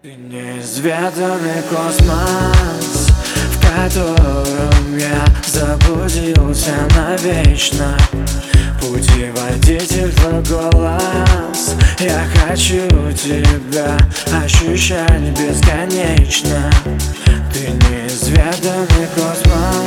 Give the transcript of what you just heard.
Ты неизведанный космос, в котором я заблудился навечно. Путеводитель твой голос, я хочу тебя ощущать бесконечно. Ты неизведанный космос,